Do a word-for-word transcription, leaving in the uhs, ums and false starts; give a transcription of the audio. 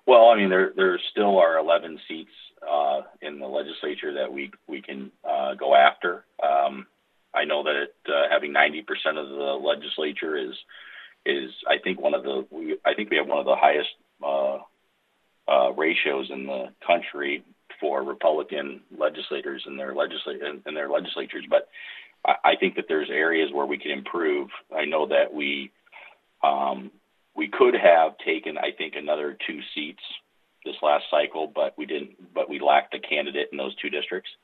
Well, I mean, there there still are eleven seats uh, in the legislature that we we can uh, go after. Um, I know that it, uh, having ninety percent of the legislature is is I think one of the we I think we have one of the highest uh, uh, ratios in the country for Republican legislators in their legislat in, in their legislatures. But I, I think that there's areas where we can improve. I know that we. Um, We could have taken, I think, another two seats this last cycle, but we didn't. But we lacked a candidate in those two districts.